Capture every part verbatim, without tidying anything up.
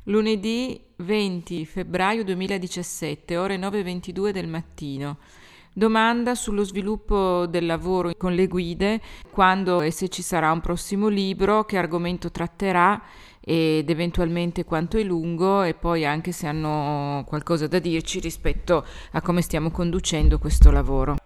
Lunedì venti febbraio duemiladiciassette, ore nove e ventidue del mattino. Domanda sullo sviluppo del lavoro con le guide, quando e se ci sarà un prossimo libro, che argomento tratterà ed eventualmente quanto è lungo, e poi anche se hanno qualcosa da dirci rispetto a come stiamo conducendo questo lavoro.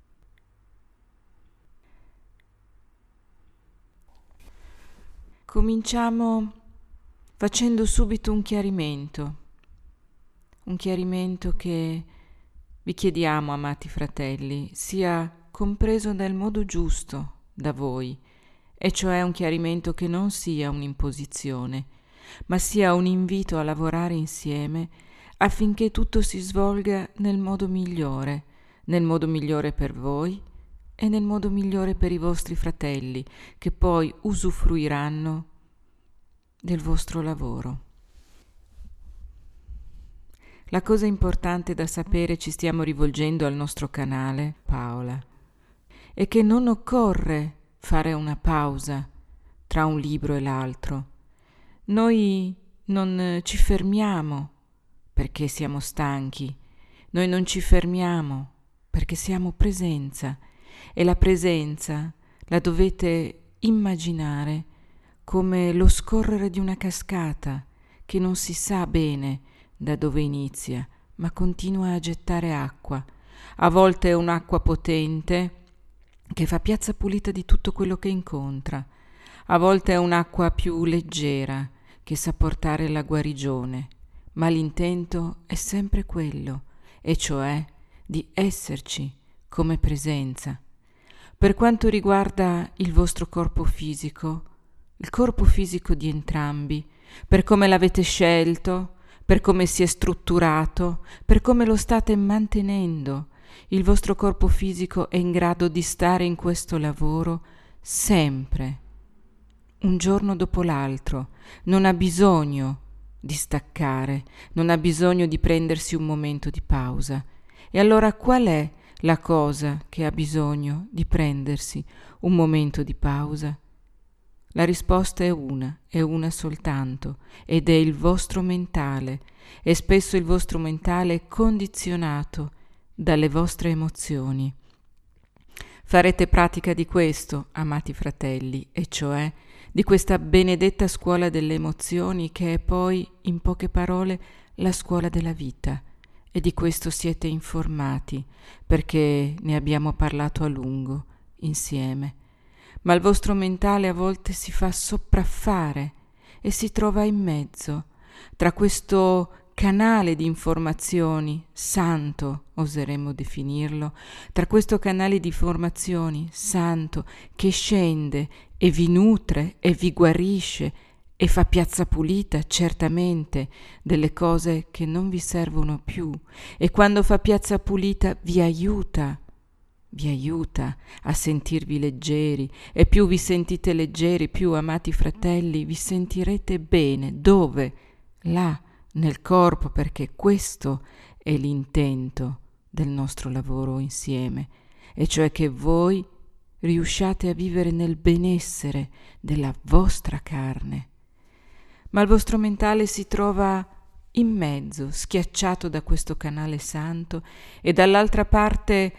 Cominciamo facendo subito un chiarimento, un chiarimento che vi chiediamo, amati fratelli, sia compreso nel modo giusto da voi, e cioè un chiarimento che non sia un'imposizione, ma sia un invito a lavorare insieme affinché tutto si svolga nel modo migliore, nel modo migliore per voi e nel modo migliore per i vostri fratelli, che poi usufruiranno del vostro lavoro. La cosa importante da sapere, ci stiamo rivolgendo al nostro canale, Paola, è che non occorre fare una pausa tra un libro e l'altro. Noi non ci fermiamo perché siamo stanchi, noi non ci fermiamo perché siamo presenza, e la presenza la dovete immaginare come lo scorrere di una cascata che non si sa bene da dove inizia, ma continua a gettare acqua. A volte è un'acqua potente che fa piazza pulita di tutto quello che incontra, a volte è un'acqua più leggera che sa portare la guarigione, ma l'intento è sempre quello, e cioè di esserci come presenza. Per quanto riguarda il vostro corpo fisico, il corpo fisico di entrambi, per come l'avete scelto, per come si è strutturato, per come lo state mantenendo, il vostro corpo fisico è in grado di stare in questo lavoro sempre, un giorno dopo l'altro. Non ha bisogno di staccare, non ha bisogno di prendersi un momento di pausa. E allora qual è la cosa che ha bisogno di prendersi un momento di pausa? La risposta è una, è una soltanto, ed è il vostro mentale, e spesso il vostro mentale è condizionato dalle vostre emozioni. Farete pratica di questo, amati fratelli, e cioè di questa benedetta scuola delle emozioni, che è poi, in poche parole, la scuola della vita, e di questo siete informati, perché ne abbiamo parlato a lungo insieme. Ma il vostro mentale a volte si fa sopraffare e si trova in mezzo, tra questo canale di informazioni santo, oseremmo definirlo, tra questo canale di informazioni santo che scende e vi nutre e vi guarisce e fa piazza pulita, certamente, delle cose che non vi servono più, e quando fa piazza pulita vi aiuta, vi aiuta a sentirvi leggeri, e più vi sentite leggeri, più, amati fratelli, vi sentirete bene. Dove? Là, nel corpo, perché questo è l'intento del nostro lavoro insieme, e cioè che voi riusciate a vivere nel benessere della vostra carne. Ma il vostro mentale si trova in mezzo, schiacciato da questo canale santo, e dall'altra parte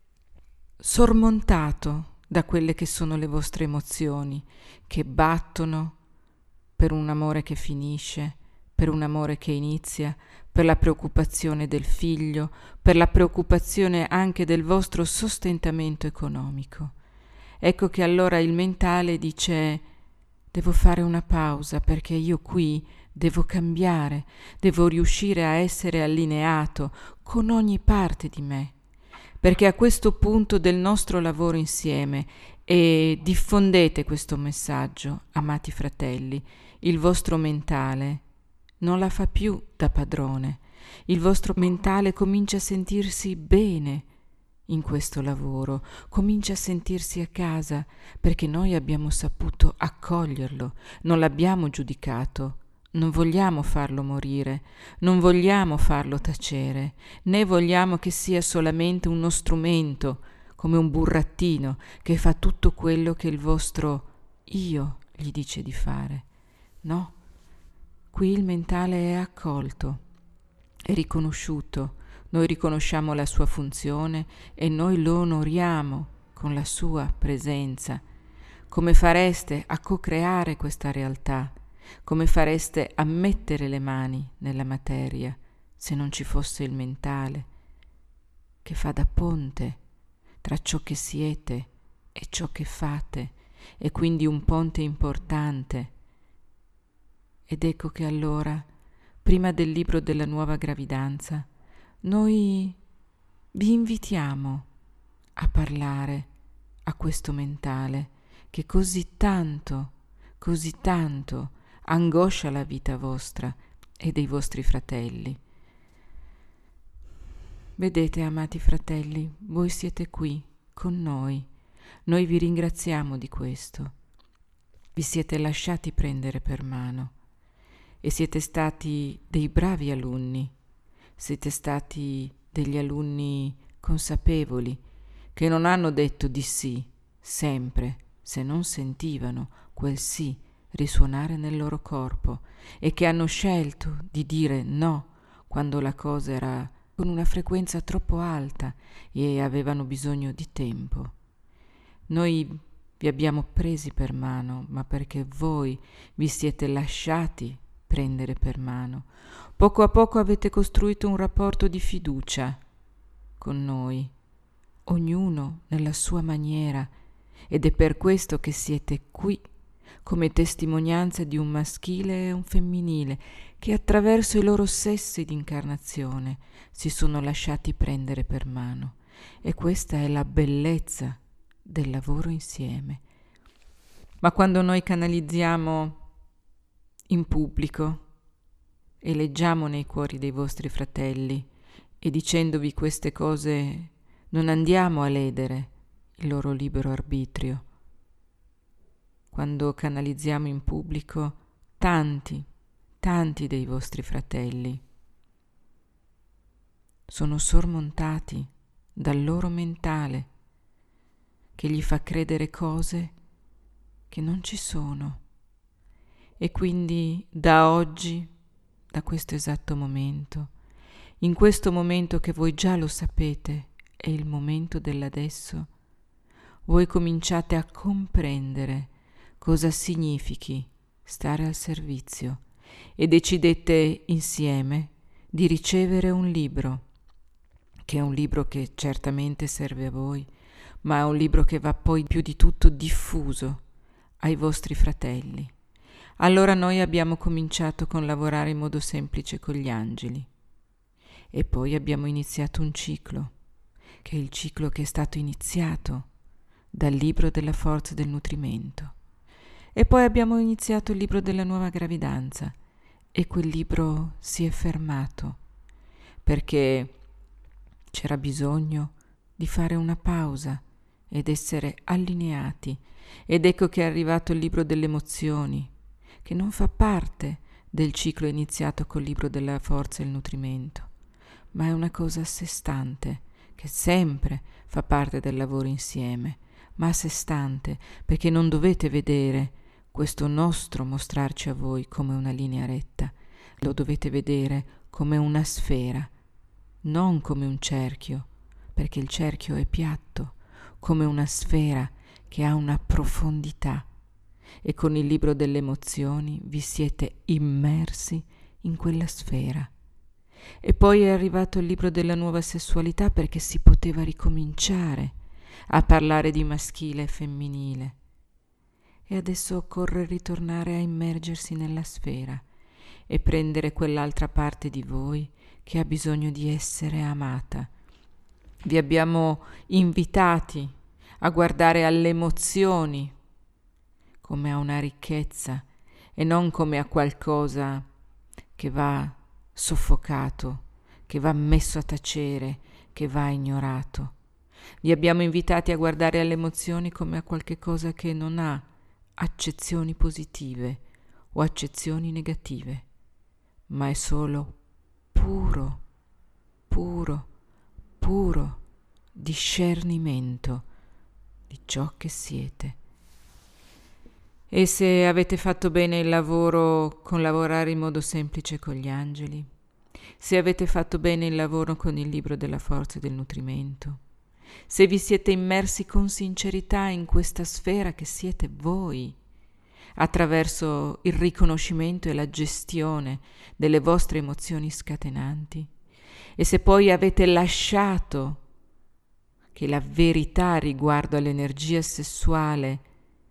sormontato da quelle che sono le vostre emozioni, che battono per un amore che finisce, per un amore che inizia, per la preoccupazione del figlio, per la preoccupazione anche del vostro sostentamento economico. Ecco che allora il mentale dice: devo fare una pausa, perché io qui devo cambiare, devo riuscire a essere allineato con ogni parte di me. Perché a questo punto del nostro lavoro insieme, e diffondete questo messaggio, amati fratelli, il vostro mentale non la fa più da padrone, il vostro mentale comincia a sentirsi bene in questo lavoro, comincia a sentirsi a casa, perché noi abbiamo saputo accoglierlo, non l'abbiamo giudicato. Non vogliamo farlo morire, non vogliamo farlo tacere, né vogliamo che sia solamente uno strumento, come un burattino che fa tutto quello che il vostro io gli dice di fare. No, Qui il mentale è accolto, è riconosciuto, noi riconosciamo la sua funzione e noi lo onoriamo con la sua presenza. Come fareste a co-creare questa realtà? Come fareste a mettere le mani nella materia se non ci fosse il mentale, che fa da ponte tra ciò che siete e ciò che fate, e quindi un ponte importante? Ed ecco che allora, prima del libro della nuova gravidanza, noi vi invitiamo a parlare a questo mentale che così tanto, così tanto angoscia la vita vostra e dei vostri fratelli. Vedete, amati fratelli, voi siete qui con noi. Noi vi ringraziamo di questo. Vi siete lasciati prendere per mano e siete stati dei bravi alunni. Siete stati degli alunni consapevoli che non hanno detto di sì sempre se non sentivano quel sì risuonare nel loro corpo, e che hanno scelto di dire no quando la cosa era con una frequenza troppo alta e avevano bisogno di tempo. Noi vi abbiamo presi per mano, ma perché voi vi siete lasciati prendere per mano. Poco a poco avete costruito un rapporto di fiducia con noi, ognuno nella sua maniera, ed è per questo che siete qui come testimonianza di un maschile e un femminile che attraverso i loro sessi d'incarnazione si sono lasciati prendere per mano. E questa è la bellezza del lavoro insieme. Ma quando noi canalizziamo in pubblico e leggiamo nei cuori dei vostri fratelli e dicendovi queste cose non andiamo a ledere il loro libero arbitrio. Quando canalizziamo in pubblico, tanti, tanti dei vostri fratelli sono sormontati dal loro mentale che gli fa credere cose che non ci sono. E quindi da oggi, da questo esatto momento, in questo momento che voi già lo sapete, è il momento dell'adesso, voi cominciate a comprendere cosa significhi stare al servizio e decidete insieme di ricevere un libro, che è un libro che certamente serve a voi, ma è un libro che va poi più di tutto diffuso ai vostri fratelli. Allora noi abbiamo cominciato con lavorare in modo semplice con gli angeli e poi abbiamo iniziato un ciclo, che è il ciclo che è stato iniziato dal libro della forza del nutrimento. E poi abbiamo iniziato il libro della nuova gravidanza e quel libro si è fermato perché c'era bisogno di fare una pausa ed essere allineati. Ed ecco che è arrivato il libro delle emozioni, che non fa parte del ciclo iniziato col libro della forza e il nutrimento, ma è una cosa a sé stante, che sempre fa parte del lavoro insieme, ma a sé stante, perché non dovete vedere questo nostro mostrarci a voi come una linea retta, lo dovete vedere come una sfera, non come un cerchio, perché il cerchio è piatto, come una sfera che ha una profondità. E con il libro delle emozioni vi siete immersi in quella sfera. E poi è arrivato il libro della nuova sessualità perché si poteva ricominciare a parlare di maschile e femminile. E adesso occorre ritornare a immergersi nella sfera e prendere quell'altra parte di voi che ha bisogno di essere amata. Vi abbiamo invitati a guardare alle emozioni come a una ricchezza e non come a qualcosa che va soffocato, che va messo a tacere, che va ignorato. Vi abbiamo invitati a guardare alle emozioni come a qualche cosa che non ha accezioni positive o accezioni negative, ma è solo puro, puro, puro discernimento di ciò che siete. E se avete fatto bene il lavoro con lavorare in modo semplice con gli angeli, se avete fatto bene il lavoro con il libro della forza e del nutrimento, se vi siete immersi con sincerità in questa sfera che siete voi, attraverso il riconoscimento e la gestione delle vostre emozioni scatenanti, e se poi avete lasciato che la verità riguardo all'energia sessuale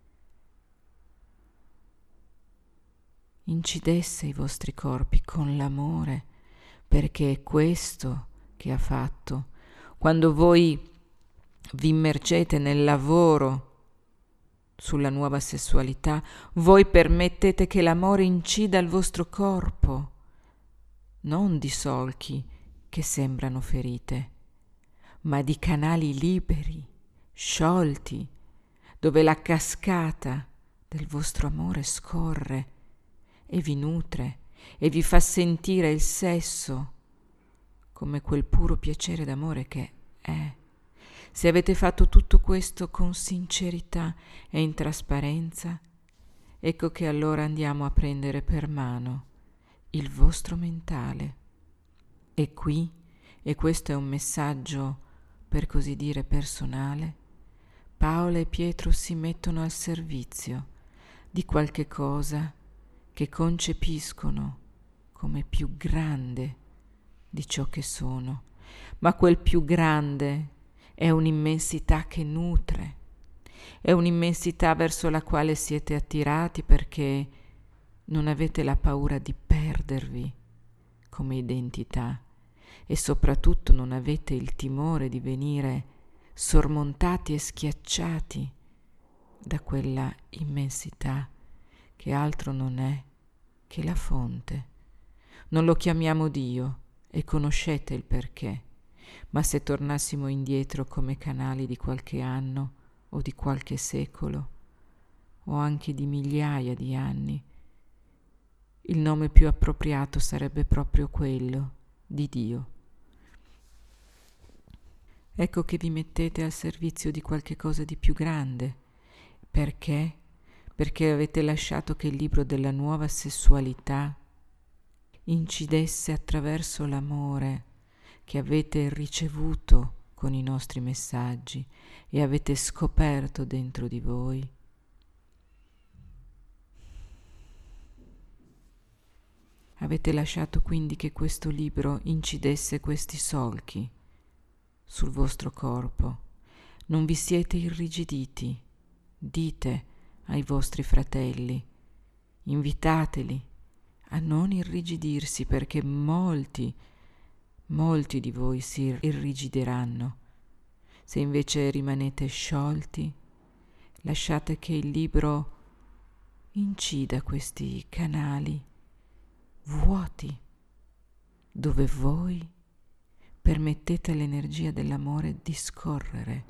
incidesse i vostri corpi con l'amore, perché è questo che ha fatto. Quando voi vi immergete nel lavoro sulla nuova sessualità, voi permettete che l'amore incida il vostro corpo, non di solchi che sembrano ferite, ma di canali liberi, sciolti, dove la cascata del vostro amore scorre e vi nutre e vi fa sentire il sesso come quel puro piacere d'amore che è. Se avete fatto tutto questo con sincerità e in trasparenza, ecco che allora andiamo a prendere per mano il vostro mentale. E qui, e questo è un messaggio per così dire personale, Paola e Pietro si mettono al servizio di qualche cosa che concepiscono come più grande di ciò che sono, ma quel più grande è un'immensità che nutre, è un'immensità verso la quale siete attirati perché non avete la paura di perdervi come identità e soprattutto non avete il timore di venire sormontati e schiacciati da quella immensità che altro non è che la fonte. Non lo chiamiamo Dio e conoscete il perché, ma se tornassimo indietro come canali di qualche anno o di qualche secolo o anche di migliaia di anni, il nome più appropriato sarebbe proprio quello di Dio. Ecco che vi mettete al servizio di qualche cosa di più grande. Perché? Perché avete lasciato che il libro della nuova sessualità incidesse attraverso l'amore che avete ricevuto con i nostri messaggi e avete scoperto dentro di voi. Avete lasciato quindi che questo libro incidesse questi solchi sul vostro corpo. Non vi siete irrigiditi. Dite ai vostri fratelli, invitateli a non irrigidirsi perché molti, molti di voi si irrigideranno. Se invece rimanete sciolti, lasciate che il libro incida questi canali vuoti, dove voi permettete all'energia dell'amore di scorrere.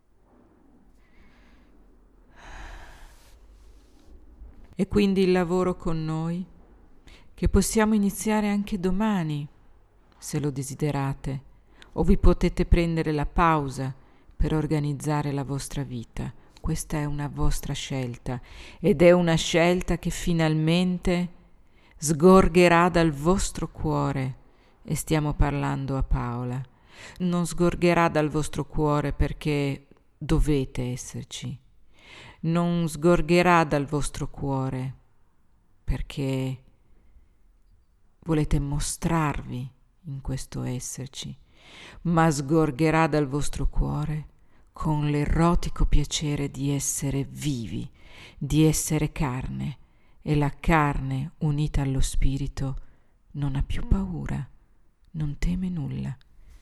E quindi il lavoro con noi, che possiamo iniziare anche domani, se lo desiderate, o vi potete prendere la pausa per organizzare la vostra vita. Questa è una vostra scelta ed è una scelta che finalmente sgorgerà dal vostro cuore, e stiamo parlando a Paola. Non sgorgerà dal vostro cuore perché dovete esserci. Non sgorgerà dal vostro cuore perché volete mostrarvi in questo esserci, ma sgorgerà dal vostro cuore con l'erotico piacere di essere vivi, di essere carne, e la carne unita allo spirito non ha più paura, non teme nulla.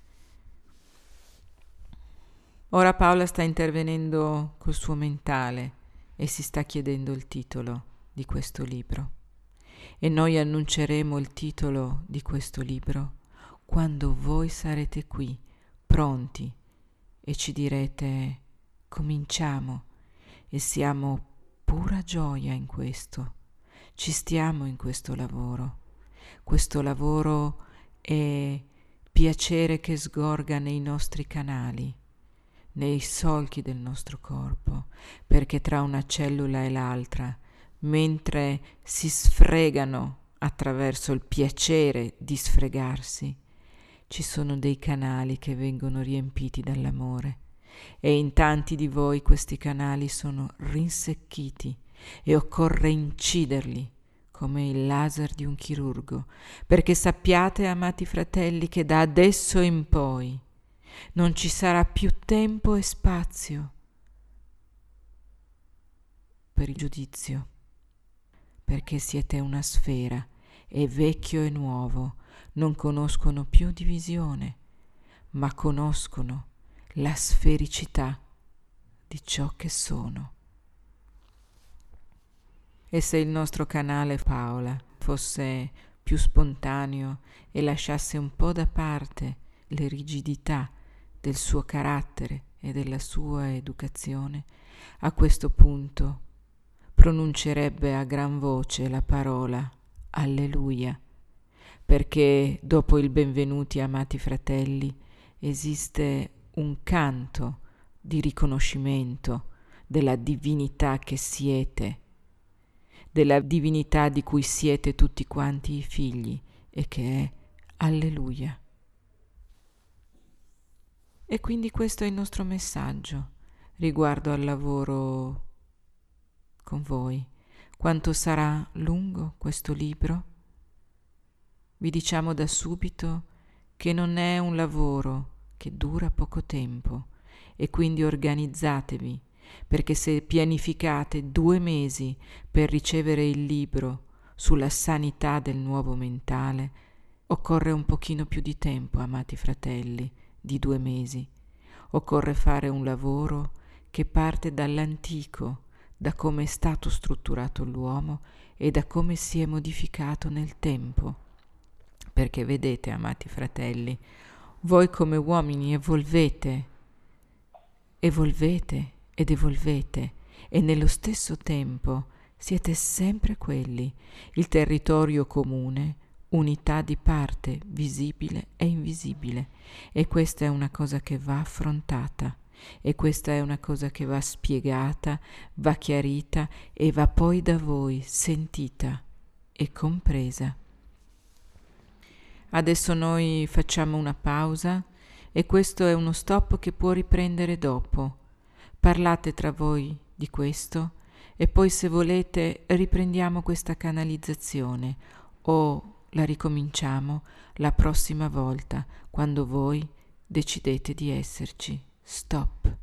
Ora Paola sta intervenendo col suo mentale e si sta chiedendo il titolo di questo libro. E noi annunceremo il titolo di questo libro quando voi sarete qui, pronti, e ci direte: cominciamo, e siamo pura gioia in questo. Ci stiamo in questo lavoro. Questo lavoro è piacere che sgorga nei nostri canali, nei solchi del nostro corpo, perché tra una cellula e l'altra mentre si sfregano attraverso il piacere di sfregarsi, ci sono dei canali che vengono riempiti dall'amore, e in tanti di voi questi canali sono rinsecchiti e occorre inciderli come il laser di un chirurgo, perché sappiate, amati fratelli, che da adesso in poi non ci sarà più tempo e spazio per il giudizio, perché siete una sfera e vecchio e nuovo non conoscono più divisione, ma conoscono la sfericità di ciò che sono. E se il nostro canale Paola fosse più spontaneo e lasciasse un po' da parte le rigidità del suo carattere e della sua educazione, a questo punto pronuncerebbe a gran voce la parola Alleluia, perché dopo il benvenuti, amati fratelli, esiste un canto di riconoscimento della divinità che siete, della divinità di cui siete tutti quanti i figli, e che è Alleluia. E quindi questo è il nostro messaggio riguardo al lavoro con voi. Quanto sarà lungo questo libro? Vi diciamo da subito che non è un lavoro che dura poco tempo, e quindi organizzatevi, perché se pianificate due mesi per ricevere il libro sulla sanità del nuovo mentale, occorre un pochino più di tempo, amati fratelli, di due mesi. Occorre fare un lavoro che parte dall'antico, da come è stato strutturato l'uomo e da come si è modificato nel tempo. Perché vedete, amati fratelli, voi come uomini evolvete, evolvete ed evolvete, e nello stesso tempo siete sempre quelli, il territorio comune, unità di parte visibile e invisibile, e questa è una cosa che va affrontata, e questa è una cosa che va spiegata, va chiarita e va poi da voi sentita e compresa. Adesso noi facciamo una pausa, e questo è uno stop che può riprendere dopo. Parlate tra voi di questo e poi, se volete, riprendiamo questa canalizzazione o la ricominciamo la prossima volta, quando voi decidete di esserci. Stop.